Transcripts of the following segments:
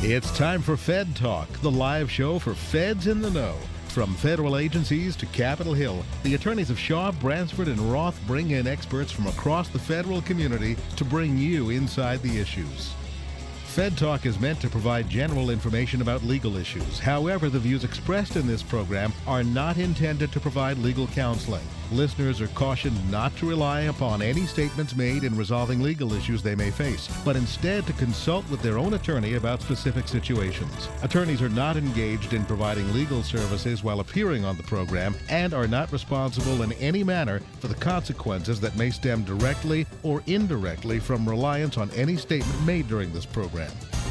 It's time for Fed Talk, the live show for feds in the know. From federal agencies to Capitol Hill, the attorneys of Shaw, Bransford, and Roth bring in experts from across the federal community to bring you inside the issues. Fed Talk is meant to provide general information about legal issues. However, the views expressed in this program are not intended to provide legal counseling. Listeners are cautioned not to rely upon any statements made in resolving legal issues they may face, but instead to consult with their own attorney about specific situations. Attorneys are not engaged in providing legal services while appearing on the program and are not responsible in any manner for the consequences that may stem directly or indirectly from reliance on any statement made during this program.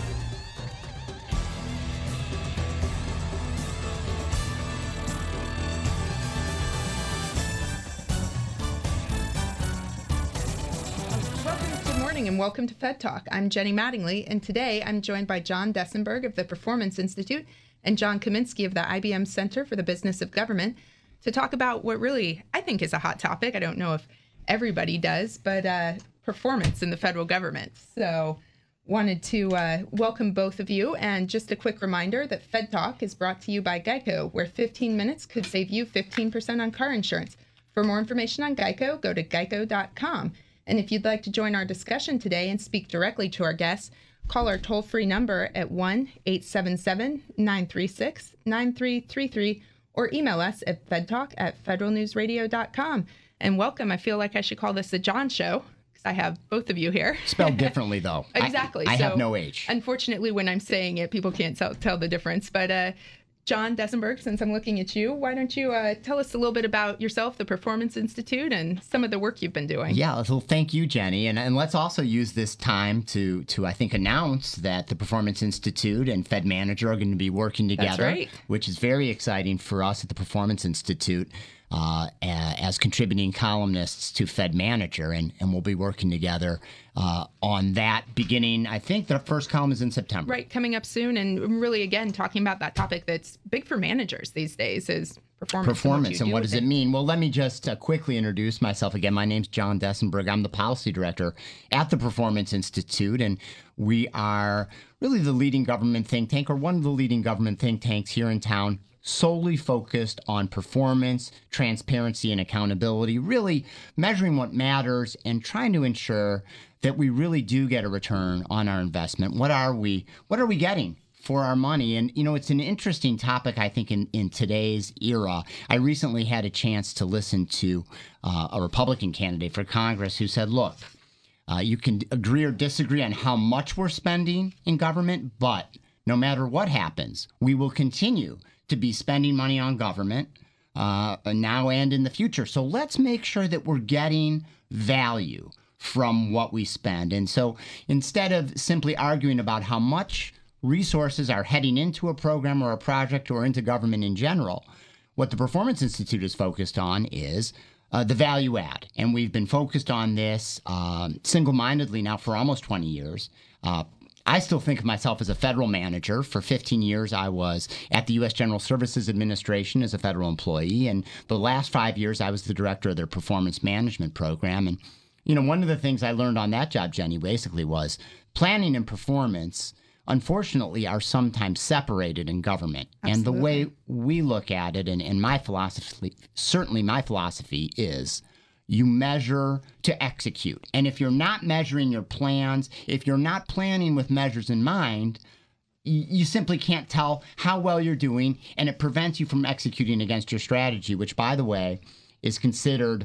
And welcome to Fed Talk. I'm Jenny Mattingly, and today I'm joined by John Dessenberg of the Performance Institute and John Kaminsky of the IBM Center for the Business of Government to talk about what really I think is a hot topic. I don't know if everybody does, but performance in the federal government. So wanted to welcome both of you. And just a quick reminder that Fed Talk is brought to you by Geico, where 15 minutes could save you 15% on car insurance. For more information on Geico, go to geico.com. And if you'd like to join our discussion today and speak directly to our guests, call our toll-free number at 1-877-936-9333 or email us at fedtalk@federalnewsradio.com. And welcome. I feel like I should call this the John Show because I have both of you here. Spelled differently, though. Exactly. I have no H. Unfortunately, when I'm saying it, people can't tell the difference. But John Dessenberg, since I'm looking at you, why don't you tell us a little bit about yourself, the Performance Institute, and some of the work you've been doing? Yeah, well, thank you, Jenny. And let's also use this time to I think, announce that the Performance Institute and Fed Manager are going to be working together, That's right. Which is very exciting for us at the Performance Institute as contributing columnists to Fed Manager. And we'll be working together on that beginning, I think the first column is in September. Right, coming up soon. And really, again, talking about that topic that's big for managers these days is performance. And what does it mean? Well, let me just quickly introduce myself again. My name's John Dessenberg. I'm the policy director at the Performance Institute, and we are really the leading government think tank, or one of the leading government think tanks here in town, solely focused on performance, transparency, and accountability, really measuring what matters and trying to ensure that we really do get a return on our investment. What are we getting for our money? And, you know, it's an interesting topic, I think, in today's era. I recently had a chance to listen to a Republican candidate for Congress who said, look, you can agree or disagree on how much we're spending in government, but no matter what happens, we will continue to be spending money on government now and in the future. So let's make sure that we're getting value from what we spend. And so instead of simply arguing about how much resources are heading into a program or a project or into government in general, what the Performance Institute is focused on is the value add. And we've been focused on this single-mindedly now for almost 20 years. I still think of myself as a federal manager. For 15 years, I was at the U.S. General Services Administration as a federal employee. And the last 5 years, I was the director of their performance management program. And, you know, one of the things I learned on that job, Jenny, basically was planning and performance, unfortunately, are sometimes separated in government. Absolutely. And the way we look at it, and my philosophy, certainly my philosophy is, you measure to execute. And if you're not measuring your plans, if you're not planning with measures in mind, you simply can't tell how well you're doing, and it prevents you from executing against your strategy, which, by the way, is considered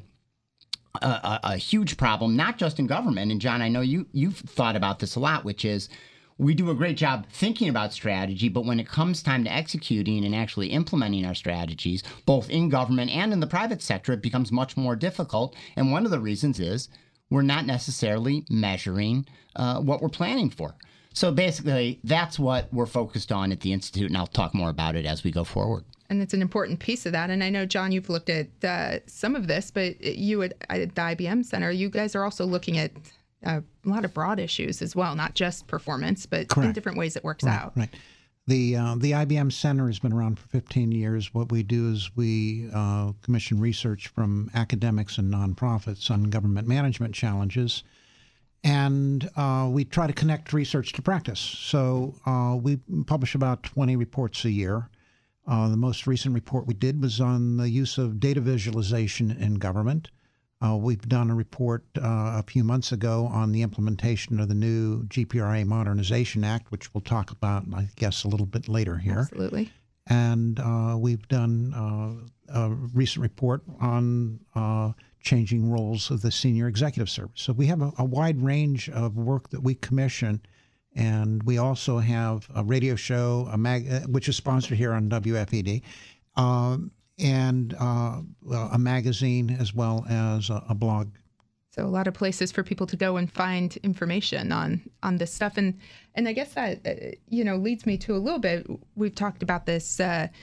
a huge problem, not just in government. And John, I know you've thought about this a lot, which is we do a great job thinking about strategy, but when it comes time to executing and actually implementing our strategies, both in government and in the private sector, it becomes much more difficult. And one of the reasons is we're not necessarily measuring what we're planning for. So basically, that's what we're focused on at the Institute, and I'll talk more about it as we go forward. And it's an important piece of that. And I know, John, you've looked at some of this, but you at the IBM Center, you guys are also looking at a lot of broad issues as well, not just performance, but Correct. in different ways it works out. Right. The IBM Center has been around for 15 years. What we do is we commission research from academics and nonprofits on government management challenges. And we try to connect research to practice. So we publish about 20 reports a year. The most recent report we did was on the use of data visualization in government. We've done a report a few months ago on the implementation of the new GPRA Modernization Act, which we'll talk about, I guess, a little bit later here. Absolutely. And we've done a recent report on changing roles of the senior executive service. So we have a wide range of work that we commission, and we also have a radio show, which is sponsored here on WFED, and a magazine as well as a blog. So a lot of places for people to go and find information on this stuff, and I guess that leads me to a little bit. We've talked about this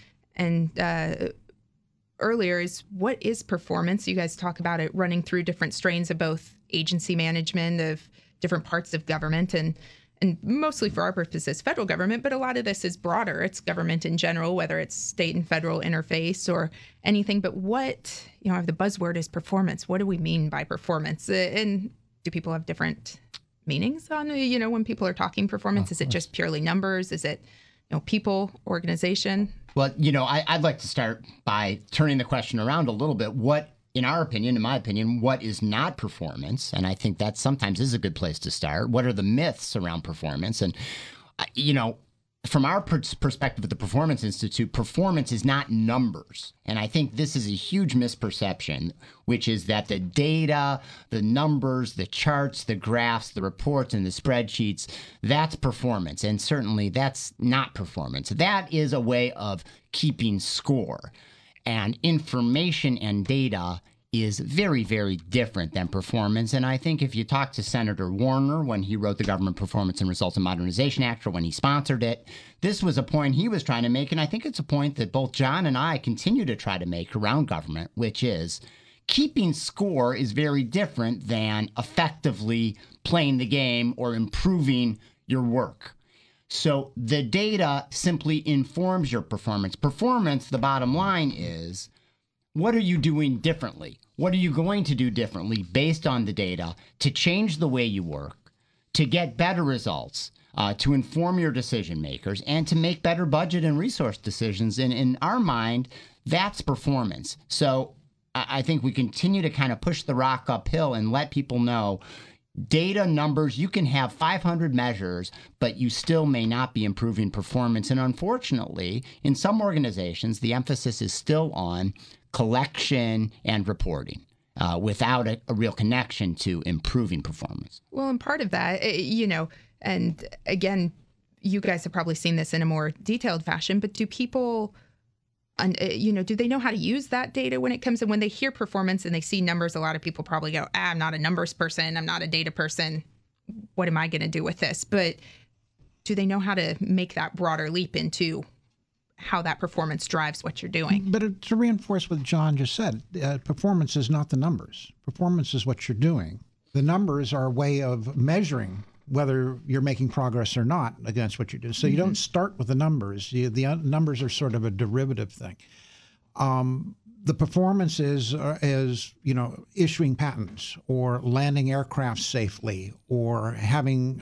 earlier. Is what is performance? You guys talk about it running through different strains of both agency management of different parts of government, and mostly for our purposes, federal government, but a lot of this is broader. It's government in general, whether it's state and federal interface or anything. But what, the buzzword is performance. What do we mean by performance? And do people have different meanings on, when people are talking performance? Is it just purely numbers? Is it, people, organization? Well, I'd like to start by turning the question around a little bit. What, in my opinion, what is not performance? And I think that sometimes is a good place to start. What are the myths around performance? And, from our perspective at the Performance Institute, performance is not numbers. And I think this is a huge misperception, which is that the data, the numbers, the charts, the graphs, the reports, and the spreadsheets, that's performance. And certainly that's not performance. That is a way of keeping score. And information and data is very, very different than performance. And I think if you talk to Senator Warner when he wrote the Government Performance and Results and Modernization Act, or when he sponsored it, this was a point he was trying to make. And I think it's a point that both John and I continue to try to make around government, which is keeping score is very different than effectively playing the game or improving your work. So the data simply informs your performance. Performance, the bottom line is, what are you doing differently? What are you going to do differently based on the data to change the way you work, to get better results, to inform your decision makers, and to make better budget and resource decisions? And in our mind, that's performance. So I think we continue to kind of push the rock uphill and let people know data, numbers, you can have 500 measures, but you still may not be improving performance. And unfortunately, in some organizations, the emphasis is still on collection and reporting without a real connection to improving performance. Well, and part of that, and again, you guys have probably seen this in a more detailed fashion, but do people, do they know how to use that data when it comes in? When they hear performance and they see numbers, a lot of people probably go, I'm not a numbers person. I'm not a data person. What am I going to do with this? But do they know how to make that broader leap into how that performance drives what you're doing? But to reinforce what John just said, performance is not the numbers. Performance is what you're doing. The numbers are a way of measuring whether you're making progress or not against what you do. So you don't start with the numbers. The numbers are sort of a derivative thing. The performance is issuing patents or landing aircraft safely or having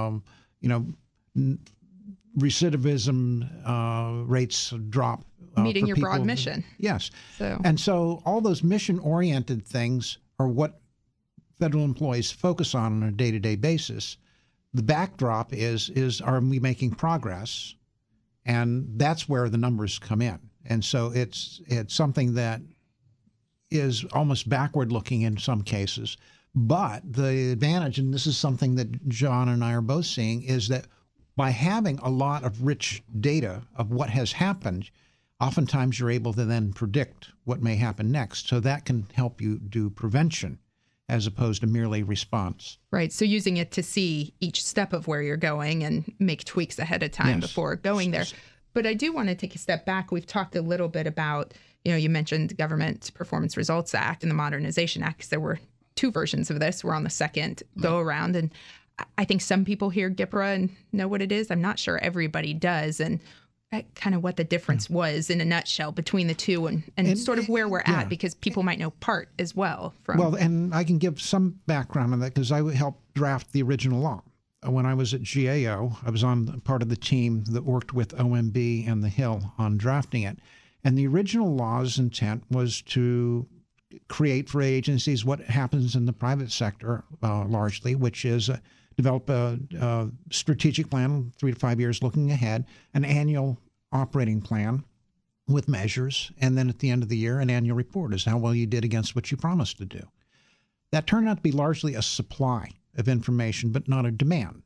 recidivism rates drop. Meeting your broad mission. Yes. And so all those mission-oriented things are what federal employees focus on a day-to-day basis. The backdrop is are we making progress? And that's where the numbers come in. And so it's something that is almost backward-looking in some cases. But the advantage, and this is something that John and I are both seeing, is that by having a lot of rich data of what has happened, oftentimes you're able to then predict what may happen next. So that can help you do prevention as opposed to merely response. Right. So using it to see each step of where you're going and make tweaks ahead of time before going there. But I do want to take a step back. We've talked a little bit about, you mentioned the Government Performance Results Act and the Modernization Act, because there were two versions of this. We're on the second go around. And I think some people hear GPRA and know what it is. I'm not sure everybody does. And kind of what the difference was in a nutshell between the two and sort of where we're at, because people might know part as well. Well, and I can give some background on that because I helped draft the original law. When I was at GAO, I was on part of the team that worked with OMB and the Hill on drafting it. And the original law's intent was to create for agencies what happens in the private sector largely, which is develop a strategic plan, 3 to 5 years looking ahead, an annual operating plan with measures, and then at the end of the year, an annual report as how well you did against what you promised to do. That turned out to be largely a supply of information, but not a demand.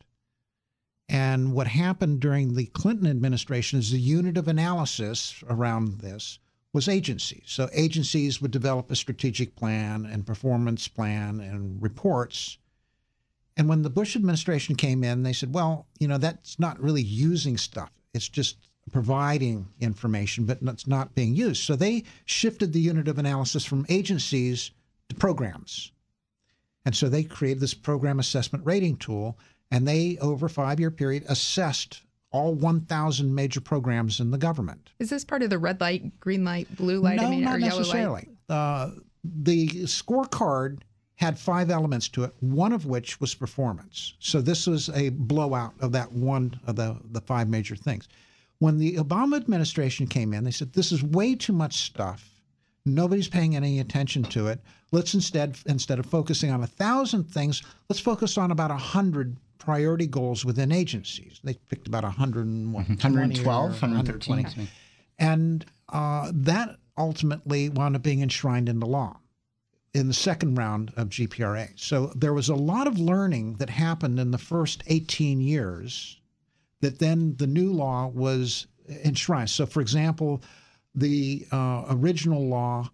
And what happened during the Clinton administration is the unit of analysis around this was agencies. So agencies would develop a strategic plan and performance plan and reports. And when the Bush administration came in, they said, well, that's not really using stuff. It's just providing information, but it's not being used. So they shifted the unit of analysis from agencies to programs. And so they created this program assessment rating tool, and they, over a 5-year period, assessed all 1,000 major programs in the government. Is this part of the red light, green light, blue light? No, or not yellow necessarily. light? The scorecard had 5 elements to it, one of which was performance. So this was a blowout of that one of the 5 major things. When the Obama administration came in, they said, this is way too much stuff. Nobody's paying any attention to it. Let's instead of focusing on 1,000 things, let's focus on about 100 priority goals within agencies. They picked about 112, 113. And that ultimately wound up being enshrined into law in the second round of GPRA. So there was a lot of learning that happened in the first 18 years that then the new law was enshrined. So, for example, the original law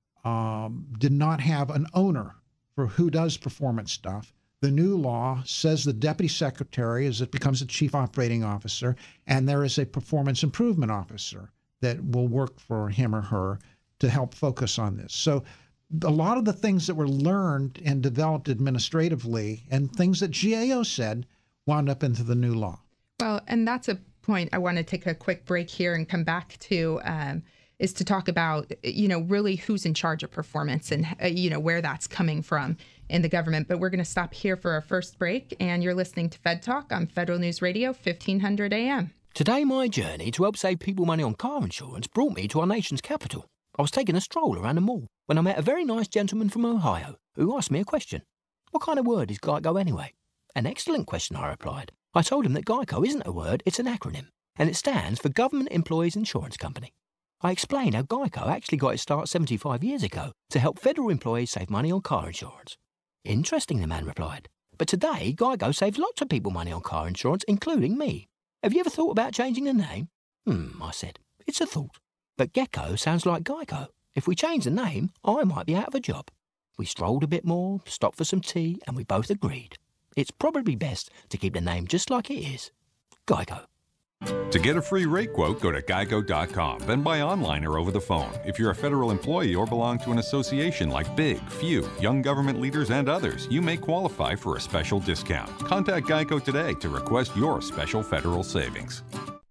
did not have an owner for who does performance stuff. The new law says the deputy secretary, as it becomes a chief operating officer, and there is a performance improvement officer that will work for him or her to help focus on this. So a lot of the things that were learned and developed administratively and things that GAO said wound up into the new law. Well, and that's a point I want to take a quick break here and come back to, is to talk about, really who's in charge of performance and, where that's coming from in the government. But we're going to stop here for our first break. And you're listening to Fed Talk on Federal News Radio, 1500 AM. Today, my journey to help save people money on car insurance brought me to our nation's capital. I was taking a stroll around the mall when I met a very nice gentleman from Ohio who asked me a question. What kind of word is GEICO anyway? An excellent question, I replied. I told him that GEICO isn't a word, it's an acronym, and it stands for Government Employees Insurance Company. I explained how GEICO actually got its start 75 years ago to help federal employees save money on car insurance. Interesting, the man replied. But today, GEICO saves lots of people money on car insurance, including me. Have you ever thought about changing the name? I said. It's a thought. But Gecko sounds like Geico. If we change the name, I might be out of a job. We strolled a bit more, stopped for some tea, and we both agreed. It's probably best to keep the name just like it is. Geico. To get a free rate quote, go to geico.com, then buy online or over the phone. If you're a federal employee or belong to an association like Big, Few, Young Government Leaders, and others, you may qualify for a special discount. Contact Geico today to request your special federal savings.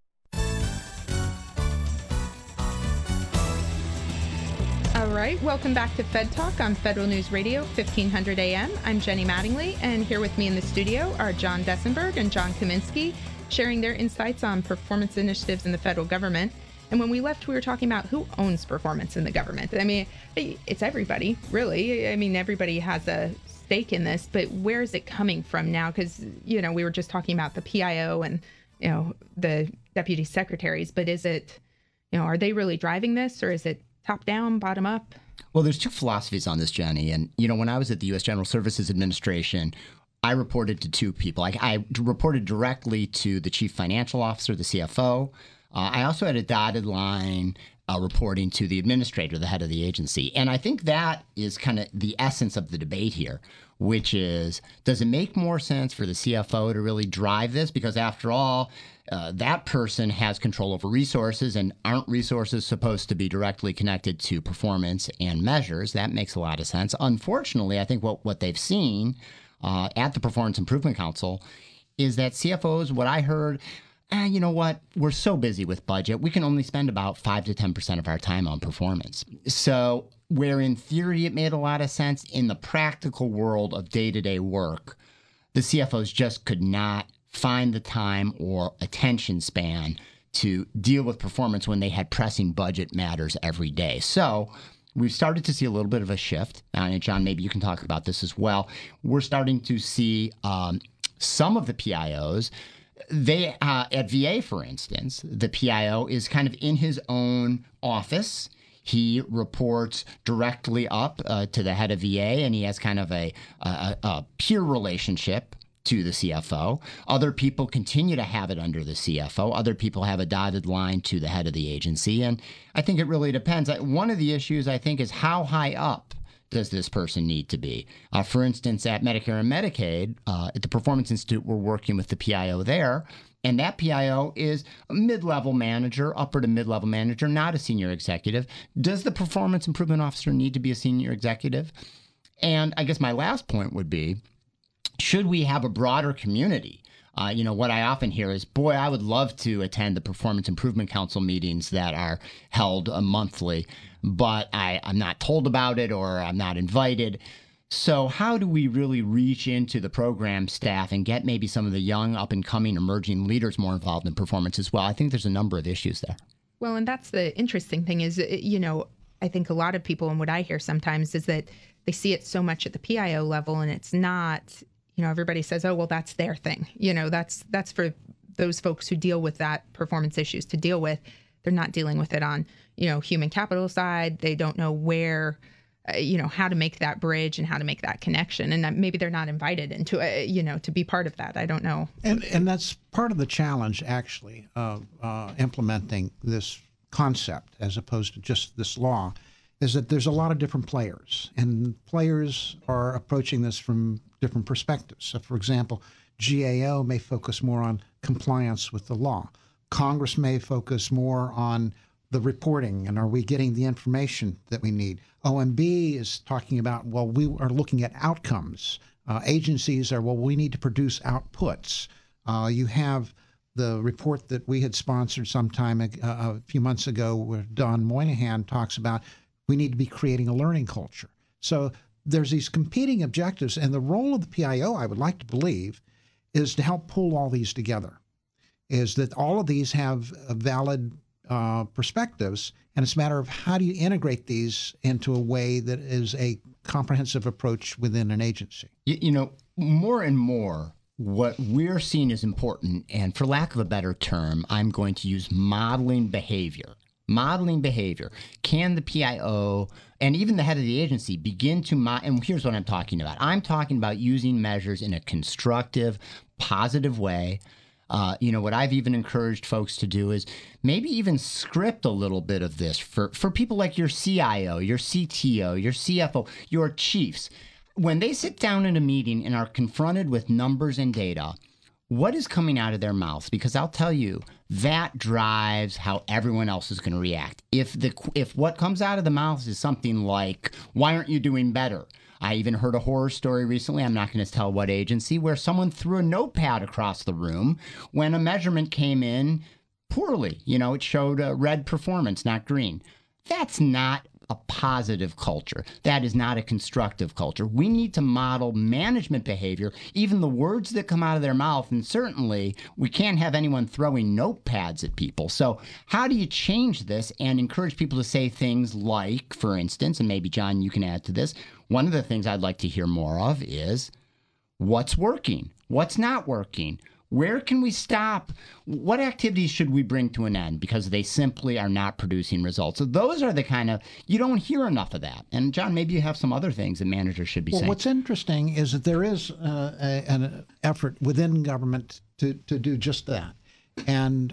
All right, welcome back to Fed Talk on Federal News Radio, 1500 AM. I'm Jenny Mattingly, and here with me in the studio are John Dessenberg and John Kaminsky, sharing their insights on performance initiatives in the federal government. And when we left, we were talking about who owns performance in the government. I mean, it's everybody, really. I mean, everybody has a stake in this, but where is it coming from now? Because, we were just talking about the PIO and, the deputy secretaries, but is it, are they really driving this, or is it top down, bottom up? Well, there's 2 philosophies on this, Jenny. And, when I was at the U.S. General Services Administration, I reported to 2 people. I reported directly to the chief financial officer, the CFO. I also had a dotted line reporting to the administrator, the head of the agency. And I think that is kind of the essence of the debate here, which is, does it make more sense for the CFO to really drive this? Because after all, that person has control over resources, and aren't resources supposed to be directly connected to performance and measures? That makes a lot of sense. Unfortunately, I think what they've seen at the Performance Improvement Council is that CFOs, what I heard, you know what? We're so busy with budget. We can only spend about 5 to 10% of our time on performance. So where in theory it made a lot of sense, in the practical world of day-to-day work, the CFOs just could not find the time or attention span to deal with performance when they had pressing budget matters every day. So we've started to see a little bit of a shift. And John, maybe you can talk about this as well. We're starting to see some of the PIOs. They at VA, for instance, the PIO is kind of in his own office. He reports directly up to the head of VA, and he has kind of a peer relationship to the CFO. Other people continue to have it under the CFO. Other people have a dotted line to the head of the agency. And I think it really depends. One of the issues, I think, is how high up does this person need to be? For instance, at Medicare and Medicaid, at the Performance Institute, we're working with the PIO there. And that PIO is a mid-level manager, upper to mid-level manager, not a senior executive. Does the performance improvement officer need to be a senior executive? And I guess my last point would be, should we have a broader community? What I often hear is, boy, I would love to attend the Performance Improvement Council meetings that are held monthly, but I'm not told about it or I'm not invited. So how do we really reach into the program staff and get maybe some of the young, up-and-coming, emerging leaders more involved in performance as well? I think there's a number of issues there. Well, and that's the interesting thing is, I think a lot of people, and what I hear sometimes is that they see it so much at the PIO level, and it's not, everybody says, oh, well, that's their thing. That's for those folks who deal with that performance issues to deal with. They're not dealing with it on, human capital side. They don't know where, how to make that bridge and how to make that connection. And maybe they're not invited into, to be part of that. I don't know. And that's part of the challenge, actually, of implementing this concept as opposed to just this law, is that there's a lot of different players, and players are approaching this from different perspectives. So, for example, GAO may focus more on compliance with the law. Congress may focus more on the reporting, and are we getting the information that we need? OMB is talking about, well, we are looking at outcomes. Agencies are, well, we need to produce outputs. You have the report that we had sponsored sometime a few months ago where Don Moynihan talks about we need to be creating a learning culture. So there's these competing objectives, and the role of the PIO, I would like to believe, is to help pull all these together, is that all of these have valid perspectives, and it's a matter of how do you integrate these into a way that is a comprehensive approach within an agency. More and more, what we're seeing is important, and for lack of a better term, I'm going to use modeling behavior. Modeling behavior. Can the PIO and even the head of the agency begin to and here's what I'm talking about. I'm talking about using measures in a constructive, positive way. What I've even encouraged folks to do is maybe even script a little bit of this for people like your CIO, your CTO, your CFO, your chiefs. When they sit down in a meeting and are confronted with numbers and data, what is coming out of their mouths? Because I'll tell you, that drives how everyone else is going to react. If what comes out of the mouths is something like, why aren't you doing better? I even heard a horror story recently, I'm not going to tell what agency, where someone threw a notepad across the room when a measurement came in poorly. It showed a red performance, not green. That's not a positive culture. That is not a constructive culture. We need to model management behavior, even the words that come out of their mouth, and certainly we can't have anyone throwing notepads at people. So how do you change this and encourage people to say things like, for instance, and maybe John, you can add to this, one of the things I'd like to hear more of is what's working, what's not working, where can we stop, what activities should we bring to an end because they simply are not producing results. So those are the kind of, you don't hear enough of that. And John, maybe you have some other things that managers should be saying. What's interesting is that there is an effort within government to do just that. And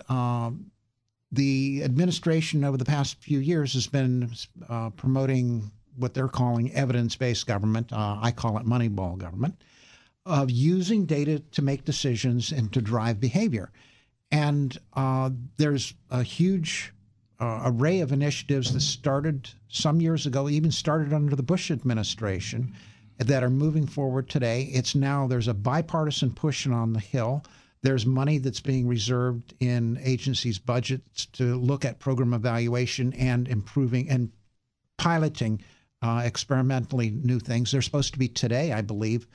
the administration over the past few years has been promoting what they're calling evidence-based government. I call it Moneyball government, of using data to make decisions and to drive behavior. And there's a huge array of initiatives that started some years ago, even started under the Bush administration, that are moving forward today. It's now, there's a bipartisan push on the Hill. There's money that's being reserved in agencies' budgets to look at program evaluation and improving and piloting experimentally new things. There's supposed to be today, I believe,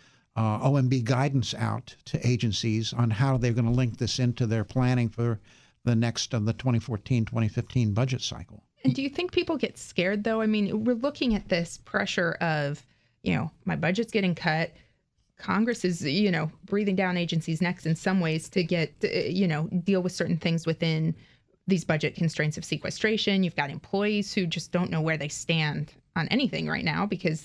OMB guidance out to agencies on how they're going to link this into their planning for the next of the 2014-2015 budget cycle. And do you think people get scared, though? I mean, we're looking at this pressure of, my budget's getting cut. Congress is, breathing down agencies' necks in some ways to get, deal with certain things within these budget constraints of sequestration. You've got employees who just don't know where they stand on anything right now because,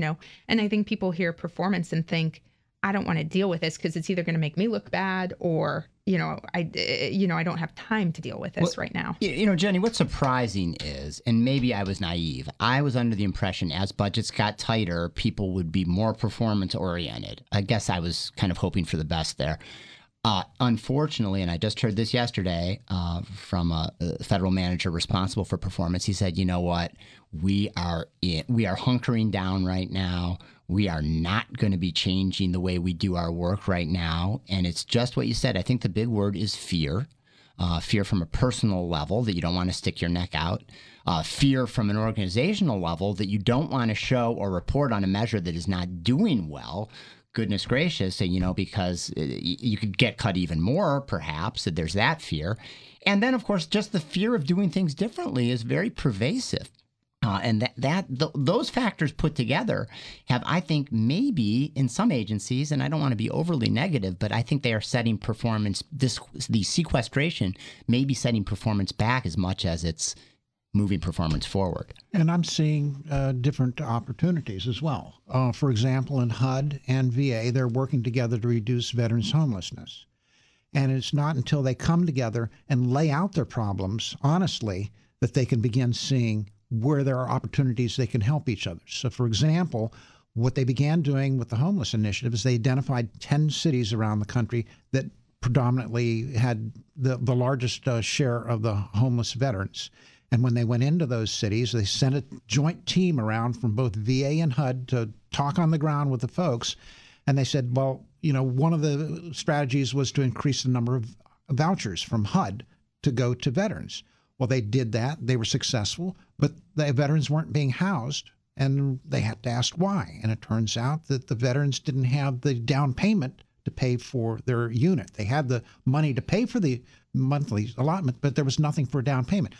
and I think people hear performance and think, I don't want to deal with this because it's either going to make me look bad or, I don't have time to deal with this right now. Jenny, what's surprising is, and maybe I was naive, I was under the impression as budgets got tighter, people would be more performance oriented. I guess I was kind of hoping for the best there. Unfortunately, and I just heard this yesterday from a federal manager responsible for performance, he said, you know what, we are hunkering down right now. We are not going to be changing the way we do our work right now. And it's just what you said. I think the big word is fear. Fear from a personal level that you don't want to stick your neck out. Fear from an organizational level that you don't want to show or report on a measure that is not doing well. Goodness gracious, because you could get cut even more, perhaps, that there's that fear. And then, of course, just the fear of doing things differently is very pervasive. And those factors put together have, I think, maybe in some agencies, and I don't want to be overly negative, but I think they are setting performance, the sequestration may be setting performance back as much as it's moving performance forward. And I'm seeing different opportunities as well. For example, in HUD and VA, they're working together to reduce veterans' homelessness. And it's not until they come together and lay out their problems honestly that they can begin seeing where there are opportunities they can help each other. So, for example, what they began doing with the homeless initiative is they identified 10 cities around the country that predominantly had the largest share of the homeless veterans. And when they went into those cities, they sent a joint team around from both VA and HUD to talk on the ground with the folks. And they said, well, one of the strategies was to increase the number of vouchers from HUD to go to veterans. Well, they did that. They were successful, but the veterans weren't being housed, and they had to ask why. And it turns out that the veterans didn't have the down payment to pay for their unit. They had the money to pay for the monthly allotment, but there was nothing for a down payment.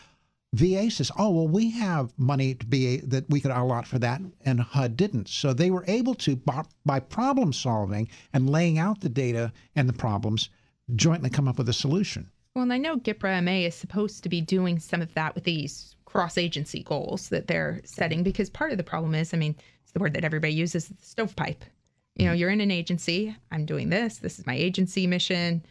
VA says, oh, well, we have money that we could allot for that, and HUD didn't. So they were able to, by problem solving and laying out the data and the problems, jointly come up with a solution. Well, and I know GIPRA-MA is supposed to be doing some of that with these cross-agency goals that they're setting, because part of the problem is, it's the word that everybody uses, the stovepipe. You're in an agency, I'm doing this is my agency mission.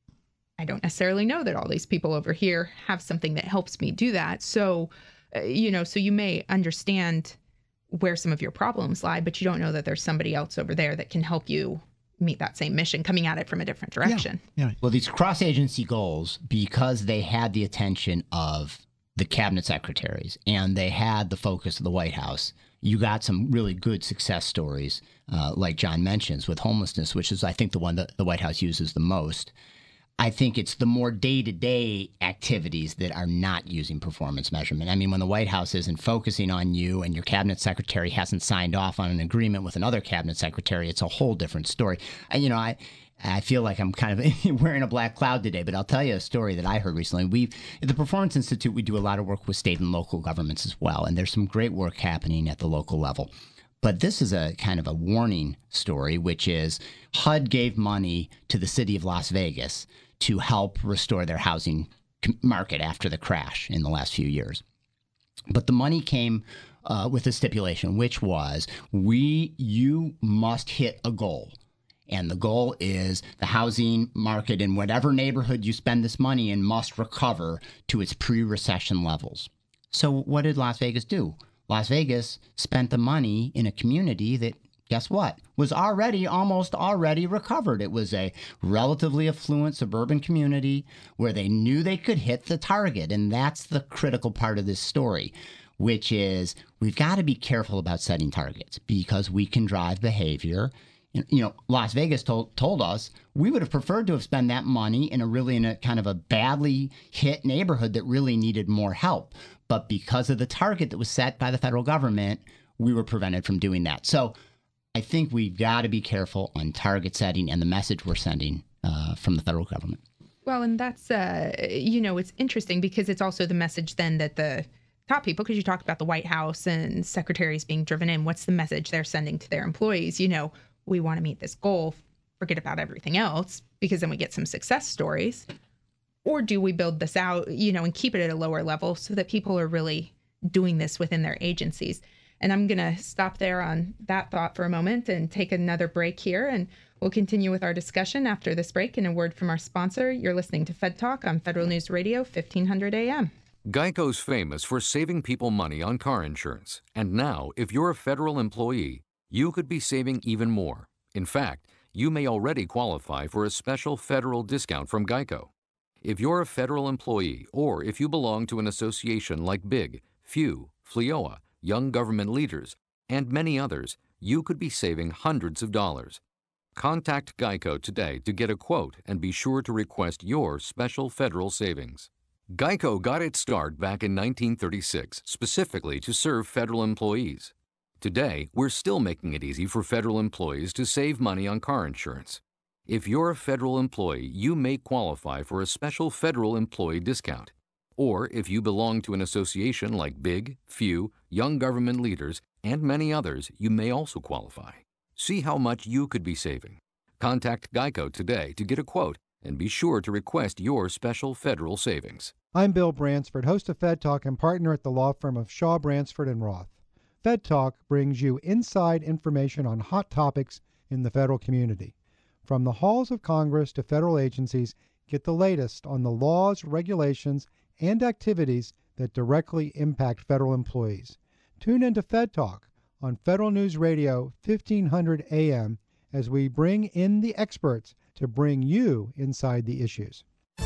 I don't necessarily know that all these people over here have something that helps me do that. So, so you may understand where some of your problems lie, but you don't know that there's somebody else over there that can help you meet that same mission, coming at it from a different direction. Yeah. Well, these cross-agency goals, because they had the attention of the cabinet secretaries and they had the focus of the White House, you got some really good success stories, like John mentions, with homelessness, which is, I think, the one that the White House uses the most. I think it's the more day-to-day activities that are not using performance measurement. When the White House isn't focusing on you and your cabinet secretary hasn't signed off on an agreement with another cabinet secretary, it's a whole different story. I feel like I'm kind of wearing a black cloud today, but I'll tell you a story that I heard recently. At the Performance Institute, we do a lot of work with state and local governments as well, and there's some great work happening at the local level. But this is a kind of a warning story, which is HUD gave money to the city of Las Vegas to help restore their housing market after the crash in the last few years. But the money came with a stipulation, which was you must hit a goal. And the goal is the housing market in whatever neighborhood you spend this money in must recover to its pre-recession levels. So what did Las Vegas do? Las Vegas spent the money in a community that, guess what, was almost already recovered. It was a relatively affluent suburban community where they knew they could hit the target. And that's the critical part of this story, which is we've got to be careful about setting targets because we can drive behavior. Las Vegas told us we would have preferred to have spent that money in a kind of a badly hit neighborhood that really needed more help. But because of the target that was set by the federal government, we were prevented from doing that. So I think we've got to be careful on target setting and the message we're sending from the federal government. Well, and that's, it's interesting because it's also the message then that the top people, because you talk about the White House and secretaries being driven in, what's the message they're sending to their employees? We want to meet this goal, forget about everything else, because then we get some success stories. Or do we build this out, and keep it at a lower level so that people are really doing this within their agencies? And I'm going to stop there on that thought for a moment and take another break here. And we'll continue with our discussion after this break. And a word from our sponsor. You're listening to Fed Talk on Federal News Radio, 1500 AM. Geico's famous for saving people money on car insurance. And now, if you're a federal employee, you could be saving even more. In fact, you may already qualify for a special federal discount from Geico. If you're a federal employee, or if you belong to an association like BIG, FEW, FLEOA, Young Government Leaders, and many others, you could be saving hundreds of dollars. Contact Geico today to get a quote and be sure to request your special federal savings. Geico got its start back in 1936, specifically to serve federal employees. Today, we're still making it easy for federal employees to save money on car insurance. If you're a federal employee, you may qualify for a special federal employee discount. Or if you belong to an association like BIG, FEW, Young Government Leaders, and many others, you may also qualify. See how much you could be saving. Contact Geico today to get a quote and be sure to request your special federal savings. I'm Bill Bransford, host of Fed Talk and partner at the law firm of Shaw, Bransford & Roth. Fed Talk brings you inside information on hot topics in the federal community. From the halls of Congress to federal agencies, get the latest on the laws, regulations, and activities that directly impact federal employees. Tune into Fed Talk on Federal News Radio 1500 AM as we bring in the experts to bring you inside the issues.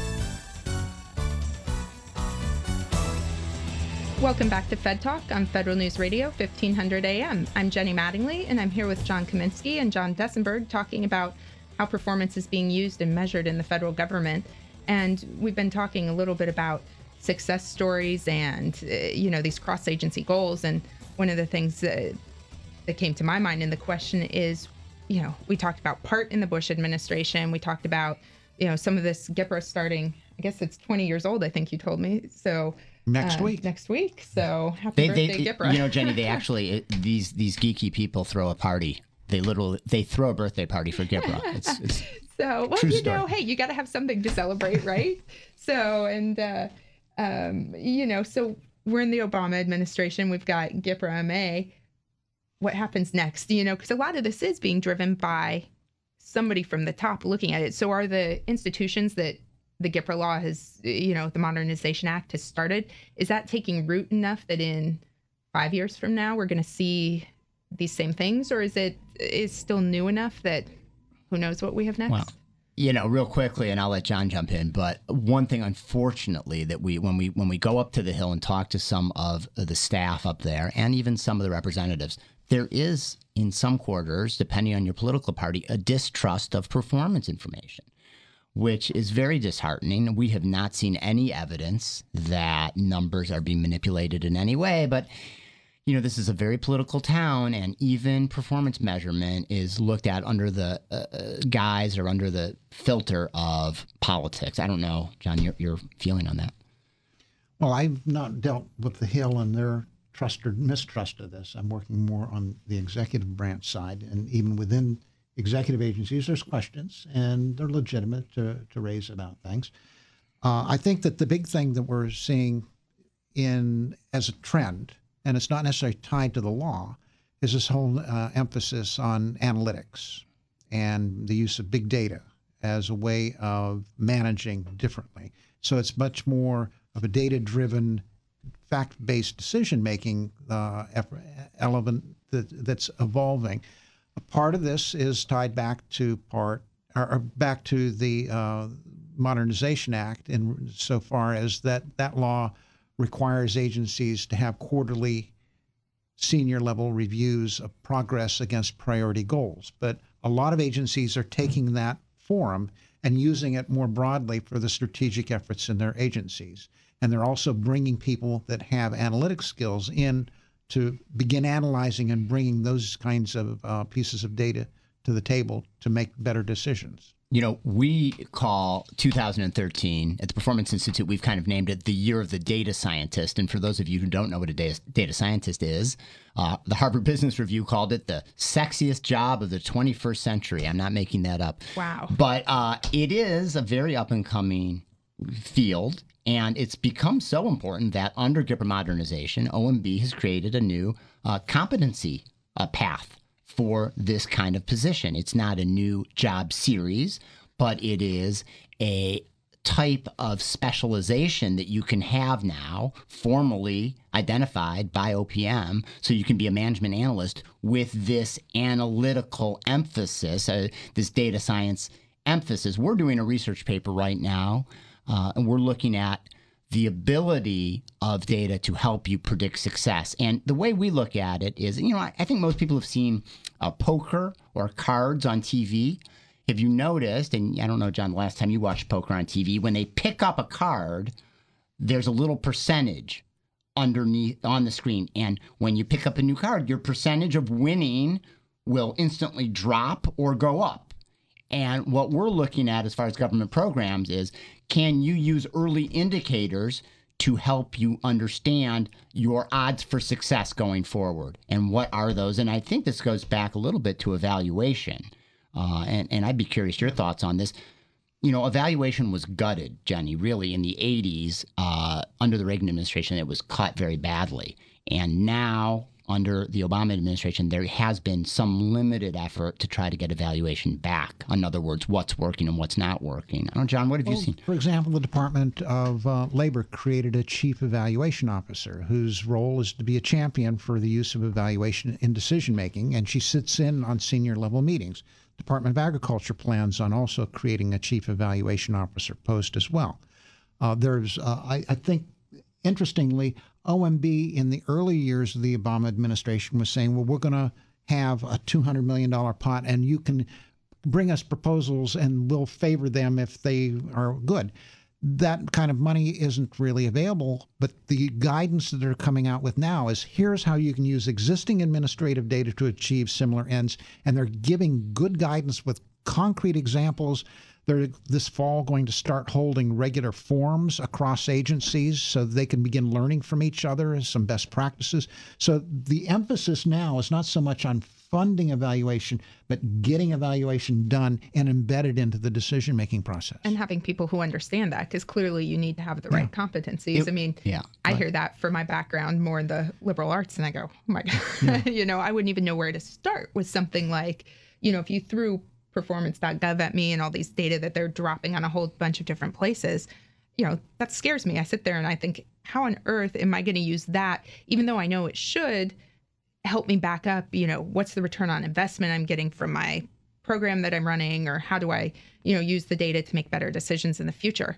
Welcome back to Fed Talk on Federal News Radio 1500 AM. I'm Jenny Mattingly, and I'm here with John Kaminsky and John Dessenberg talking about how performance is being used and measured in the federal government. And we've been talking a little bit about success stories and, these cross-agency goals. And one of the things that came to my mind in the question is, we talked about part in the Bush administration. We talked about, some of this GIPRA starting, I guess it's 20 years old, I think you told me. So next week. So happy birthday, GIPRA. Jenny, they actually, these geeky people throw a party. They throw a birthday party for GIPRA. It's so, well, true story. hey, you got to have something to celebrate, right? So, and, so we're in the Obama administration. We've got GIPRA MA. What happens next? Because a lot of this is being driven by somebody from the top looking at it. So are the institutions that the GIPRA law has, the Modernization Act has started, is that taking root enough that in 5 years from now we're going to see these same things, or is it still new enough that who knows what we have next? Well, real quickly, and I'll let John jump in, but one thing, unfortunately, that when we go up to the Hill and talk to some of the staff up there and even some of the representatives, there is, in some quarters, depending on your political party, a distrust of performance information, which is very disheartening. We have not seen any evidence that numbers are being manipulated in any way, but this is a very political town, and even performance measurement is looked at under the guise or under the filter of politics. I don't know, John, your feeling on that. Well, I've not dealt with the Hill and their trust or mistrust of this. I'm working more on the executive branch side, and even within executive agencies, there's questions, and they're legitimate to raise about things. I think that the big thing that we're seeing as a trend, and it's not necessarily tied to the law, is this whole emphasis on analytics and the use of big data as a way of managing differently. So it's much more of a data-driven, fact-based decision-making element that's evolving. A part of this is tied back to the Modernization Act, in so far as that law requires agencies to have quarterly senior level reviews of progress against priority goals. But a lot of agencies are taking that forum and using it more broadly for the strategic efforts in their agencies. And they're also bringing people that have analytic skills in to begin analyzing and bringing those kinds of pieces of data to the table to make better decisions. You know, we call 2013 at the Performance Institute, we've kind of named it the year of the data scientist. And for those of you who don't know what a data scientist is, the Harvard Business Review called it the sexiest job of the 21st century. I'm not making that up. Wow. But it is a very up-and-coming field, and it's become so important that under GIPR modernization, OMB has created a new competency path for this kind of position. It's not a new job series, but it is a type of specialization that you can have now, formally identified by OPM, so you can be a management analyst with this analytical emphasis, this data science emphasis. We're doing a research paper right now, and we're looking at the ability of data to help you predict success. And the way we look at it is, you know, I think most people have seen poker or cards on TV. Have you noticed, and I don't know, John, the last time you watched poker on TV, when they pick up a card, there's a little percentage underneath on the screen. And when you pick up a new card, your percentage of winning will instantly drop or go up. And what we're looking at as far as government programs is, can you use early indicators to help you understand your odds for success going forward? And what are those? And I think this goes back a little bit to evaluation. And I'd be curious your thoughts on this. You know, evaluation was gutted, Jenny, really in the 80s. Under the Reagan administration, it was cut very badly. And now, under the Obama administration, there has been some limited effort to try to get evaluation back. In other words, what's working and what's not working. I don't know, John, what have you seen? For example, the Department of Labor created a chief evaluation officer whose role is to be a champion for the use of evaluation in decision-making, and she sits in on senior-level meetings. Department of Agriculture plans on also creating a chief evaluation officer post as well. I think, interestingly, OMB in the early years of the Obama administration was saying, well, we're going to have a $200 million pot and you can bring us proposals and we'll favor them if they are good. That kind of money isn't really available, but the guidance that they're coming out with now is here's how you can use existing administrative data to achieve similar ends, and they're giving good guidance with concrete examples. They're this fall going to start holding regular forums across agencies so they can begin learning from each other, some best practices. So the emphasis now is not so much on funding evaluation, but getting evaluation done and embedded into the decision-making process. And having people who understand that, because clearly you need to have the right competencies. I hear that for my background more in the liberal arts, and I go, oh my God, you know, I wouldn't even know where to start with something like, you know, if you threw performance.gov at me and all these data that they're dropping on a whole bunch of different places, you know, that scares me. I sit there and I think, how on earth am I going to use that, even though I know it should help me back up, you know, what's the return on investment I'm getting from my program that I'm running, or how do I, you know, use the data to make better decisions in the future?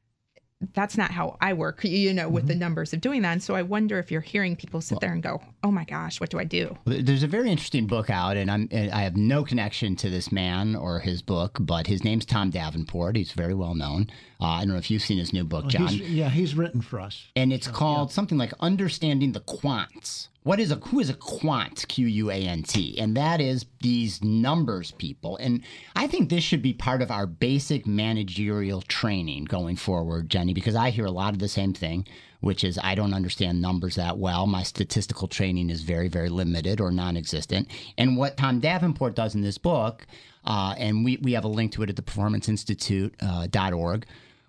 That's not how I work, you know, with the numbers of doing that. And so I wonder if you're hearing people sit there and go, oh my gosh, what do I do? There's a very interesting book out, and I have no connection to this man or his book, but his name's Tom Davenport. He's very well known. I don't know if you've seen his new book, John. He's written for us. And it's called something like Understanding the Quants. Who is a quant, Q-U-A-N-T? And that is these numbers people. And I think this should be part of our basic managerial training going forward, Jenny, because I hear a lot of the same thing, which is I don't understand numbers that well. My statistical training is very, very limited or non-existent. And what Tom Davenport does in this book, and we have a link to it at the performanceinstitute.org,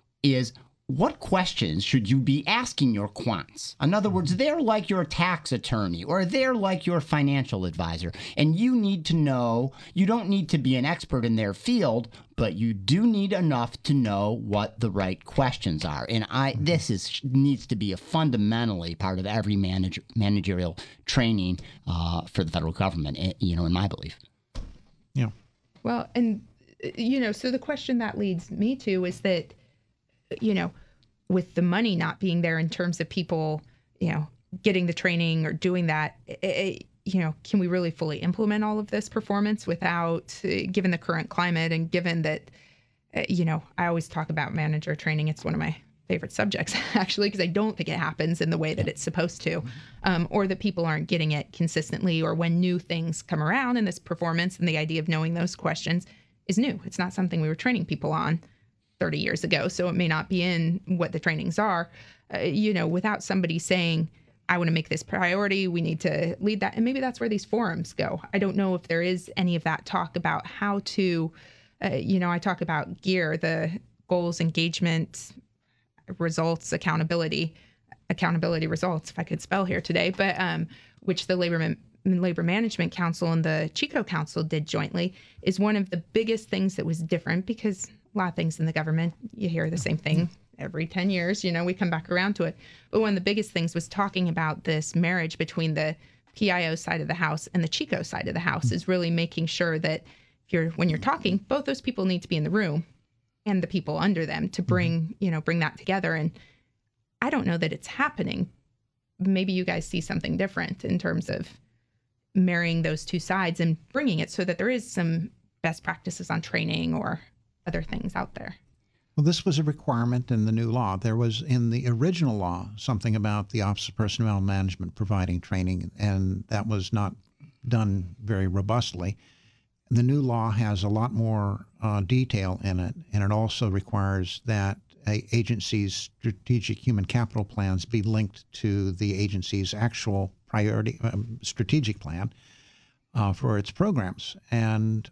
is what questions should you be asking your quants? In other words, they're like your tax attorney or they're like your financial advisor. And you need to know, you don't need to be an expert in their field, but you do need enough to know what the right questions are. And this needs to be a fundamentally part of every managerial training for the federal government, you know, in my belief. Yeah. Well, and, you know, so the question that leads me to is that, you know, with the money not being there in terms of people, you know, getting the training or doing that, can we really fully implement all of this performance without, given the current climate and given that, I always talk about manager training. It's one of my favorite subjects, actually, because I don't think it happens in the way that it's supposed to, or that people aren't getting it consistently, or when new things come around in this performance, and the idea of knowing those questions is new. It's not something we were training people on 30 years ago, so it may not be in what the trainings are, without somebody saying, I want to make this priority, we need to lead that. And maybe that's where these forums go. I don't know if there is any of that talk about how to, I talk about GEAR, the goals, engagement, results, accountability results, if I could spell here today, but which the Labor Management Council and the Chico Council did jointly, is one of the biggest things that was different, because a lot of things in the government, you hear the same thing every 10 years, we come back around to it. But one of the biggest things was talking about this marriage between the PIO side of the house and the Chico side of the house, is really making sure that when you're talking, both those people need to be in the room and the people under them to bring that together. And I don't know that it's happening. Maybe you guys see something different in terms of marrying those two sides and bringing it so that there is some best practices on training or other things out there. Well, this was a requirement in the new law. There was in the original law something about the Office of Personnel Management providing training, and that was not done very robustly. The new law has a lot more detail in it, and it also requires that a agency's strategic human capital plans be linked to the agency's actual priority strategic plan for its programs. And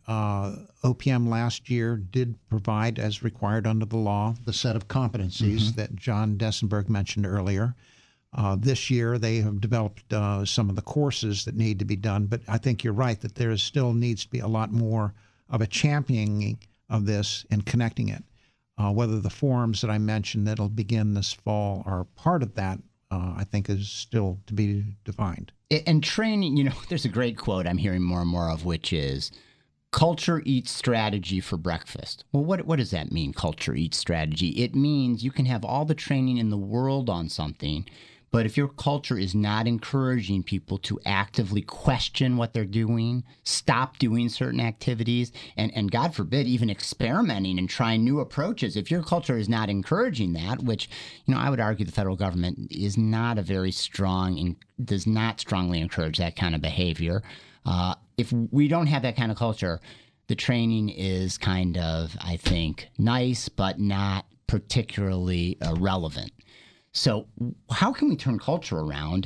OPM last year did provide, as required under the law, the set of competencies that John Dessenberg mentioned earlier. This year, they have developed some of the courses that need to be done, but I think you're right that there still needs to be a lot more of a championing of this and connecting it. Whether the forums that I mentioned that'll begin this fall are part of that, I think is still to be defined. And training, there's a great quote I'm hearing more and more of, which is, culture eats strategy for breakfast. Well, what does that mean, culture eats strategy? It means you can have all the training in the world on something, but if your culture is not encouraging people to actively question what they're doing, stop doing certain activities, and God forbid, even experimenting and trying new approaches, if your culture is not encouraging that, which, I would argue the federal government is not a very strong and does not strongly encourage that kind of behavior. If we don't have that kind of culture, the training is kind of, I think, nice, but not particularly relevant. So how can we turn culture around?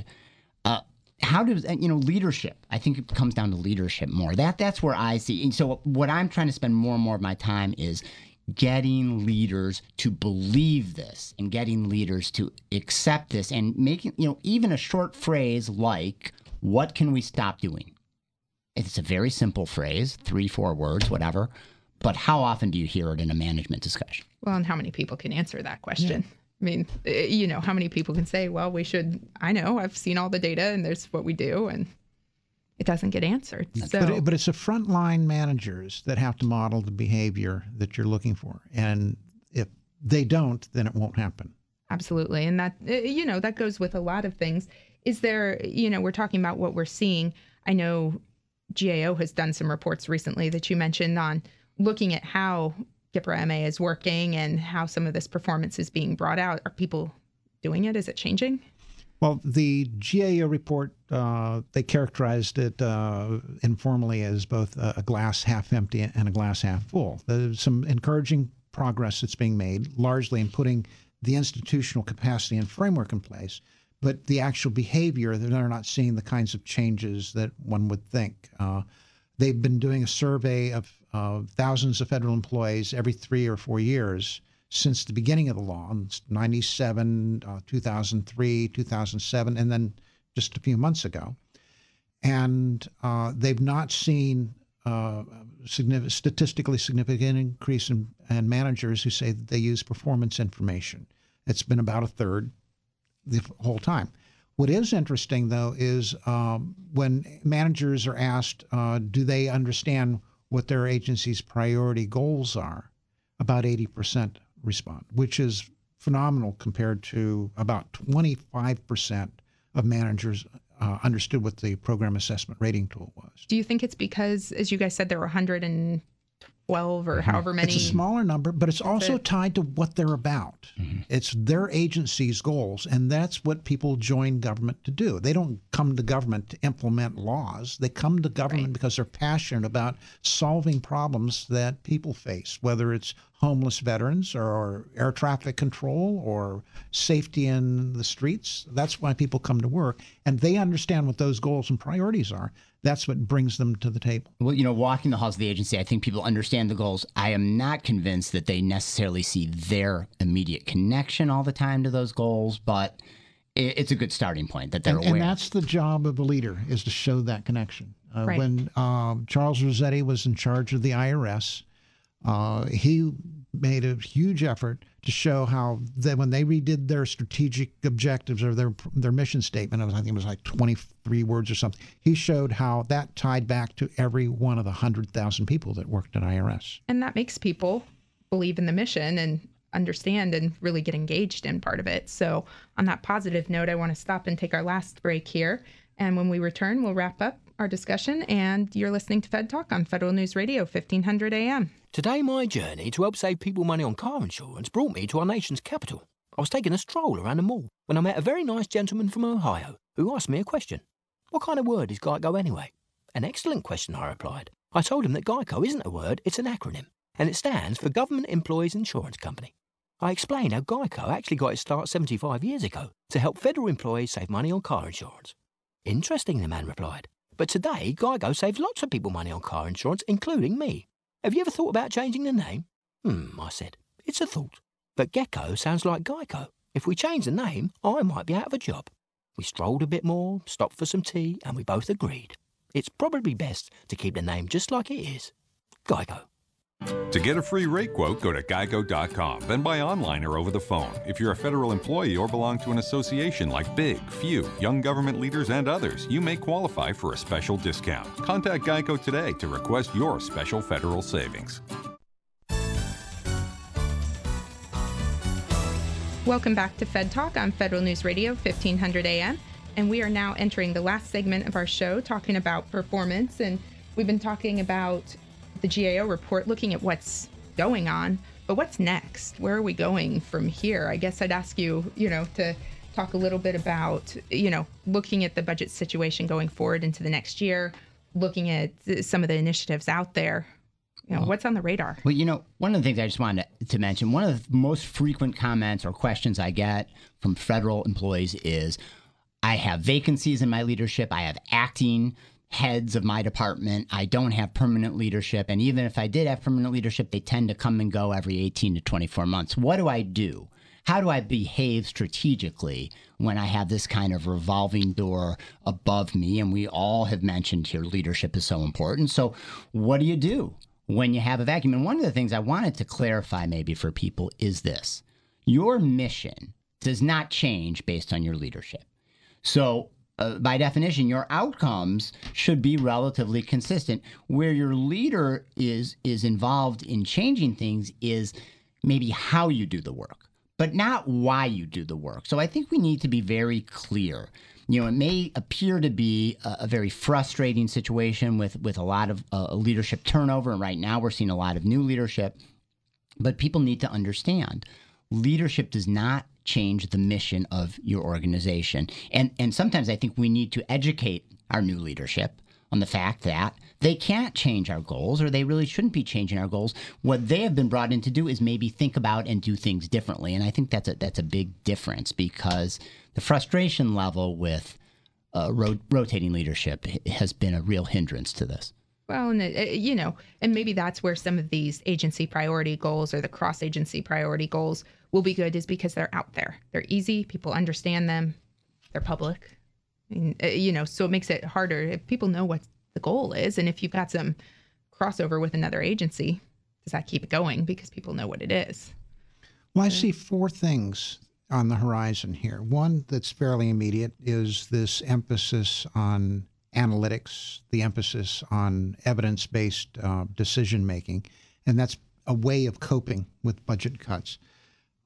How does, leadership, I think it comes down to leadership more. That's where I see. And so what I'm trying to spend more and more of my time is getting leaders to believe this and getting leaders to accept this and making, even a short phrase like, what can we stop doing? It's a very simple phrase, 3-4 words, whatever. But how often do you hear it in a management discussion? Well, and how many people can answer that question? Yeah. I mean, how many people can say, well, I know, I've seen all the data and there's what we do, and it doesn't get answered. So, but it's the frontline managers that have to model the behavior that you're looking for. And if they don't, then it won't happen. Absolutely. And that, that goes with a lot of things. Is there, we're talking about what we're seeing. I know GAO has done some reports recently that you mentioned on looking at how GIPRA MA is working and how some of this performance is being brought out. Are people doing it? Is it changing? Well, the GAO report, they characterized it informally as both a glass half empty and a glass half full. There's some encouraging progress that's being made, largely in putting the institutional capacity and framework in place. But the actual behavior, they're not seeing the kinds of changes that one would think. They've been doing a survey of thousands of federal employees every 3 or 4 years since the beginning of the law, 97, 2003, 2007, and then just a few months ago. And they've not seen statistically significant increase in managers who say that they use performance information. It's been about a third the whole time. What is interesting, though, is when managers are asked, do they understand what their agency's priority goals are, about 80% respond, which is phenomenal compared to about 25% of managers understood what the program assessment rating tool was. Do you think it's because, as you guys said, there were 112 or however many? It's a smaller number, but it's also tied to what they're about. It's their agency's goals, and that's what people join government to do. They don't come to government to implement laws. They come to government because they're passionate about solving problems that people face, whether it's homeless veterans or air traffic control or safety in the streets. That's why people come to work, and they understand what those goals and priorities are. That's what brings them to the table. Well, walking the halls of the agency, I think people understand the goals. I am not convinced that they necessarily see their immediate connection all the time to those goals, but it's a good starting point that they're aware. And that's the job of a leader, is to show that connection. When Charles Rossetti was in charge of the IRS, he made a huge effort to show how that when they redid their strategic objectives or their mission statement, I think it was like 23 words or something, he showed how that tied back to every one of the 100,000 people that worked at IRS. And that makes people believe in the mission and understand and really get engaged in part of it. So on that positive note, I want to stop and take our last break here. And when we return, we'll wrap up our discussion. And you're listening to Fed Talk on Federal News Radio, 1500 AM. Today, my journey to help save people money on car insurance brought me to our nation's capital. I was taking a stroll around the mall when I met a very nice gentleman from Ohio who asked me a question. What kind of word is GEICO anyway? An excellent question, I replied. I told him that GEICO isn't a word, it's an acronym, and it stands for Government Employees Insurance Company. I explained how GEICO actually got its start 75 years ago to help federal employees save money on car insurance. Interesting, the man replied. But today, GEICO saves lots of people money on car insurance, including me. Have you ever thought about changing the name? I said. It's a thought. But Gecko sounds like Geico. If we change the name, I might be out of a job. We strolled a bit more, stopped for some tea, and we both agreed. It's probably best to keep the name just like it is. Geico. To get a free rate quote, go to geico.com, then buy online or over the phone. If you're a federal employee or belong to an association like Big, Few, Young Government Leaders, and others, you may qualify for a special discount. Contact Geico today to request your special federal savings. Welcome back to Fed Talk on Federal News Radio, 1500 AM. And we are now entering the last segment of our show, talking about performance. And we've been talking about the GAO report, looking at what's going on, but what's next? Where are we going from here? I guess I'd ask you, to talk a little bit about, looking at the budget situation going forward into the next year, looking at some of the initiatives out there. What's on the radar? Well, one of the things I just wanted to mention, one of the most frequent comments or questions I get from federal employees is, I have vacancies in my leadership. I have acting heads of my department. I don't have permanent leadership. And even if I did have permanent leadership, they tend to come and go every 18 to 24 months. What do I do? How do I behave strategically when I have this kind of revolving door above me? And we all have mentioned here, leadership is so important. So what do you do when you have a vacuum? And one of the things I wanted to clarify maybe for people is this. Your mission does not change based on your leadership. So by definition, your outcomes should be relatively consistent. Where your leader is involved in changing things is maybe how you do the work, but not why you do the work. So I think we need to be very clear. It may appear to be a very frustrating situation with a lot of leadership turnover, and right now we're seeing a lot of new leadership, but people need to understand leadership does not change the mission of your organization. And sometimes I think we need to educate our new leadership on the fact that they can't change our goals, or they really shouldn't be changing our goals. What they have been brought in to do is maybe think about and do things differently. And I think that's a big difference, because the frustration level with rotating leadership has been a real hindrance to this. Well, and and maybe that's where some of these agency priority goals or the cross-agency priority goals will be good, is because they're out there. They're easy. People understand them. They're public. So it makes it harder if people know what the goal is. And if you've got some crossover with another agency, does that keep it going because people know what it is? Well, I see four things on the horizon here. One that's fairly immediate is this emphasis on analytics, the emphasis on evidence-based decision-making, and that's a way of coping with budget cuts.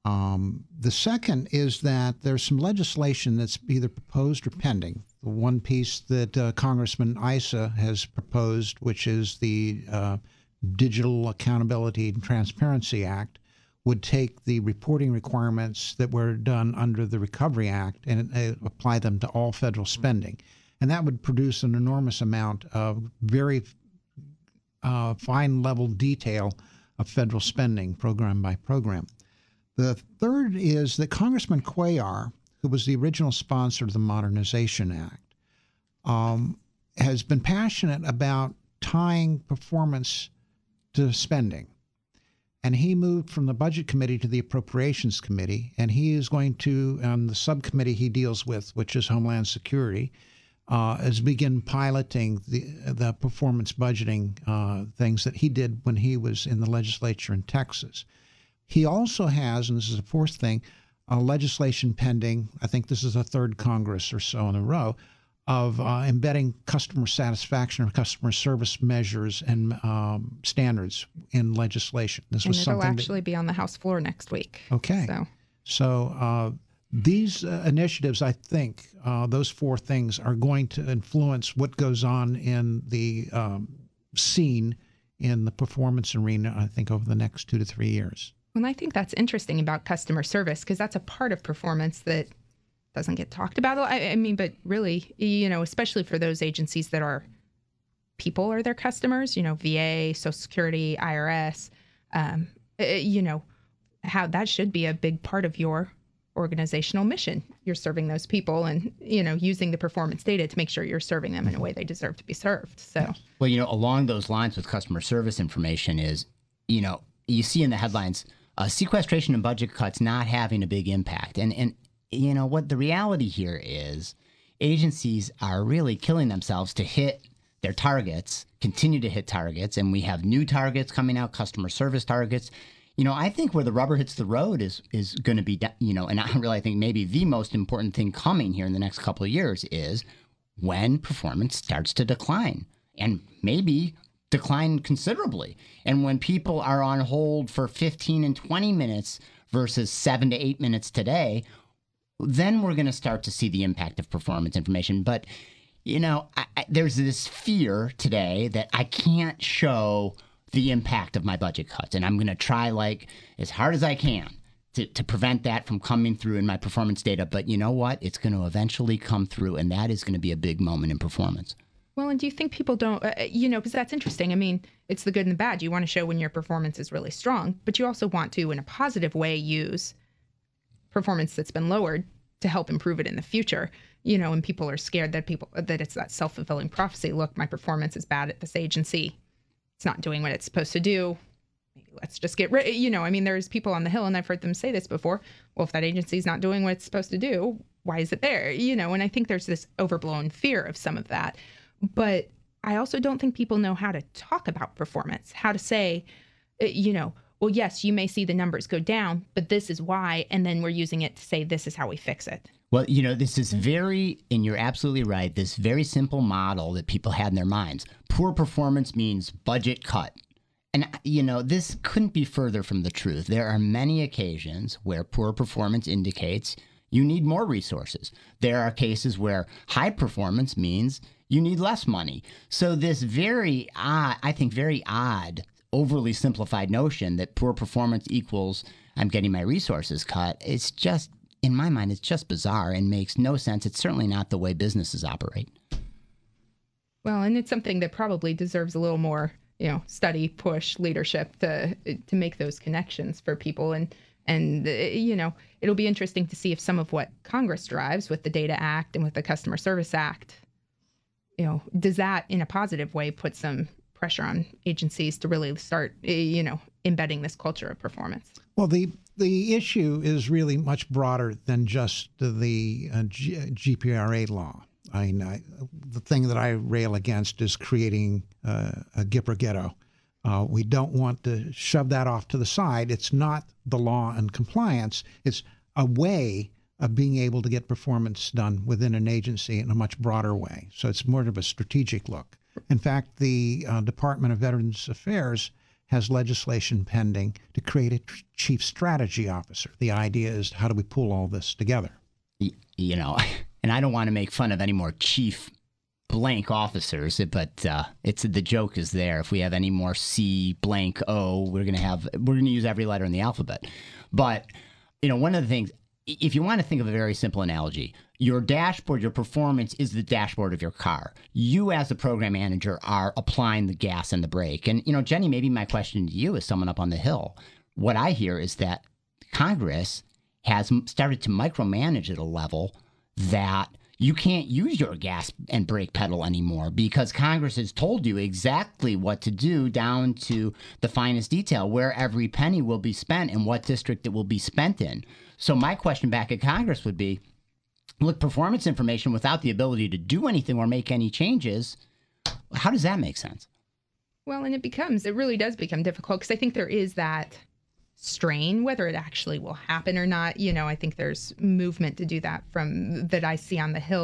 The second is that there's some legislation that's either proposed or pending. The one piece that Congressman Issa has proposed, which is the Digital Accountability and Transparency Act, would take the reporting requirements that were done under the Recovery Act and apply them to all federal spending. And that would produce an enormous amount of very fine level detail of federal spending program by program. The third is that Congressman Cuellar, who was the original sponsor of the Modernization Act, has been passionate about tying performance to spending. And he moved from the Budget Committee to the Appropriations Committee, and he is going to, on the subcommittee he deals with, which is Homeland Security, is begin piloting the performance budgeting things that he did when he was in the legislature in Texas. He also has, and this is the fourth thing, legislation pending, I think this is the third Congress or so in a row, of embedding customer satisfaction or customer service measures and standards in legislation. This was something it'll actually be on the House floor next week. Okay. So these initiatives, I think, those four things are going to influence what goes on in the scene in the performance arena, I think, over the next 2 to 3 years. Well, I think that's interesting about customer service because that's a part of performance that doesn't get talked about a lot. I mean, but really, especially for those agencies that are people are their customers, VA, Social Security, IRS, how that should be a big part of your organizational mission. You're serving those people and, using the performance data to make sure you're serving them in a way they deserve to be served. So, well, along those lines with customer service information is, you see in the headlines, sequestration and budget cuts not having a big impact. And what the reality here is agencies are really killing themselves to hit their targets, continue to hit targets, and we have new targets coming out, customer service targets. I think where the rubber hits the road is going to be, and I really think maybe the most important thing coming here in the next couple of years is when performance starts to decline and maybe decline considerably. And when people are on hold for 15 and 20 minutes versus 7 to 8 minutes today, then we're going to start to see the impact of performance information. But, there's this fear today that I can't show the impact of my budget cuts. And I'm going to try as hard as I can to prevent that from coming through in my performance data. But you know what? It's going to eventually come through, and that is going to be a big moment in performance. Well, and do you think people don't, because that's interesting. I mean, it's the good and the bad. You want to show when your performance is really strong, but you also want to, in a positive way, use performance that's been lowered to help improve it in the future. And people are scared that it's that self-fulfilling prophecy. Look, my performance is bad at this agency. It's not doing what it's supposed to do. Maybe let's just get rid. There's people on the Hill, and I've heard them say this before. Well, if that agency's not doing what it's supposed to do, why is it there? And I think there's this overblown fear of some of that. But I also don't think people know how to talk about performance, how to say, well, yes, you may see the numbers go down, but this is why. And then we're using it to say, this is how we fix it. Well, this is and you're absolutely right, this very simple model that people had in their minds. Poor performance means budget cut. And, this couldn't be further from the truth. There are many occasions where poor performance indicates you need more resources. There are cases where high performance means you need less money. So this very odd, overly simplified notion that poor performance equals I'm getting my resources cut, it's just, in my mind, it's just bizarre and makes no sense. It's certainly not the way businesses operate. Well, and it's something that probably deserves a little more, study, push, leadership to make those connections for people. And it'll be interesting to see if some of what Congress drives with the Data Act and with the Customer Service Act, does that in a positive way put some pressure on agencies to really start, embedding this culture of performance? Well, the issue is really much broader than just the GPRA law. The thing that I rail against is creating a GIPRA ghetto. We don't want to shove that off to the side. It's not the law and compliance. It's a way of being able to get performance done within an agency in a much broader way. So it's more of a strategic look. In fact, the Department of Veterans Affairs has legislation pending to create a chief strategy officer. The idea is, how do we pull all this together? You know, and I don't want to make fun of any more chief blank officers, but the joke is there. If we have any more C blank O, we're going to use every letter in the alphabet. But, you know, one of the things, if you want to think of a very simple analogy, your dashboard, your performance is the dashboard of your car. You as the program manager are applying the gas and the brake. And, you know, Jenny, maybe my question to you as someone up on the Hill, what I hear is that Congress has started to micromanage at a level that you can't use your gas and brake pedal anymore because Congress has told you exactly what to do down to the finest detail, where every penny will be spent and what district it will be spent in. So my question back at Congress would be, look, performance information without the ability to do anything or make any changes, how does that make sense? Well, and it really does become difficult because I think there is that strain, whether it actually will happen or not. You know, I think there's movement to do that that I see on the Hill,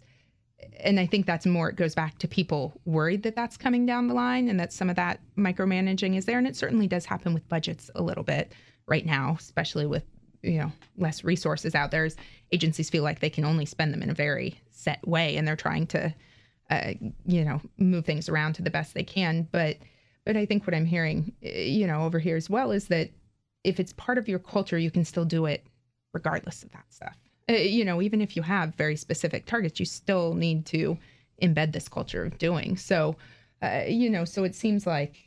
and I think that's more, it goes back to people worried that that's coming down the line and that some of that micromanaging is there. And it certainly does happen with budgets a little bit right now, especially with, you know, less resources out there. Agencies feel like they can only spend them in a very set way, and they're trying to, you know, move things around to the best they can. But I think what I'm hearing, you know, over here as well is that if it's part of your culture, you can still do it regardless of that stuff. You know, even if you have very specific targets, you still need to embed this culture of doing. So, you know, so it seems like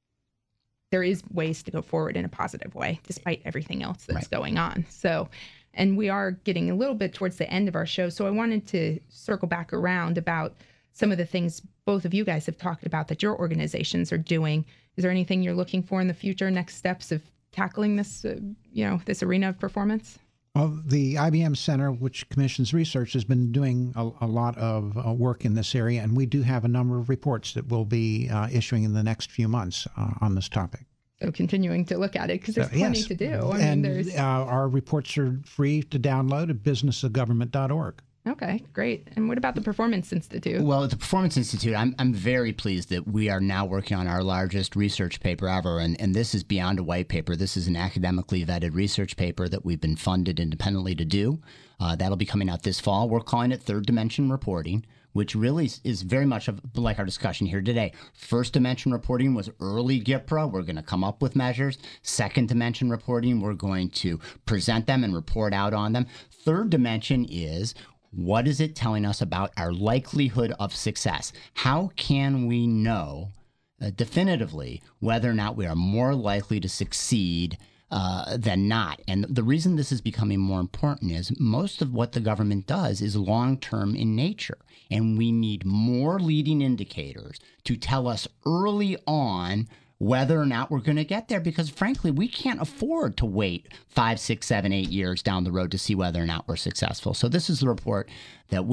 there is ways to go forward in a positive way, despite everything else that's going on. So, and we are getting a little bit towards the end of our show. So I wanted to circle back around about some of the things both of you guys have talked about that your organizations are doing. Is there anything you're looking for in the future, next steps of tackling this, you know, this arena of performance? Well, the IBM Center, which commissions research, has been doing a lot of work in this area, and we do have a number of reports that we'll be issuing in the next few months on this topic. So continuing to look at it, because there's plenty to do. I mean, our reports are free to download at businessofgovernment.org. Okay, great. And what about the Performance Institute? Well, at the Performance Institute, I'm very pleased that we are now working on our largest research paper ever. And this is beyond a white paper. This is an academically vetted research paper that we've been funded independently to do. That'll be coming out this fall. We're calling it Third Dimension Reporting, which really is very much like our discussion here today. First dimension reporting was early GIPRA. We're going to come up with measures. Second dimension reporting, we're going to present them and report out on them. Third dimension is, what is it telling us about our likelihood of success? How can we know definitively whether or not we are more likely to succeed than not? And the reason this is becoming more important is most of what the government does is long-term in nature. And we need more leading indicators to tell us early on whether or not we're going to get there, because frankly, we can't afford to wait 5, 6, 7, 8 years down the road to see whether or not we're successful. So this is the report that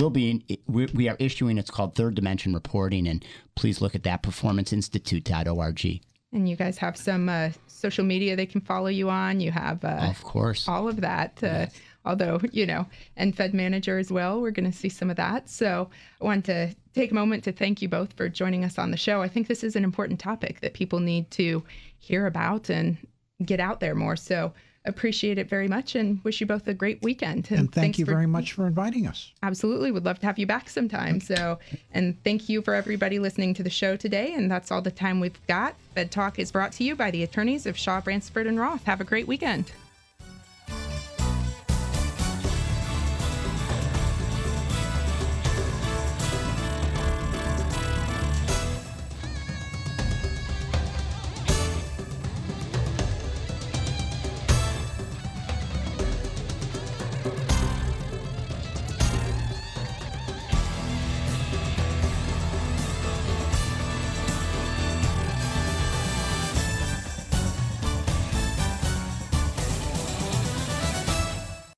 we are issuing. It's called Third Dimension Reporting, and please look at that, performanceinstitute.org. And you guys have some social media they can follow you on. You have, of course, all of that. Yes. Although, you know, and Fed Manager as well. We're going to see some of that. So I want to take a moment to thank you both for joining us on the show. I think this is an important topic that people need to hear about and get out there more. So appreciate it very much and wish you both a great weekend. And thank you very much for inviting us. Absolutely. Would love to have you back sometime. So, and thank you for everybody listening to the show today. And that's all the time we've got. Fed Talk is brought to you by the attorneys of Shaw, Bransford, and Roth. Have a great weekend.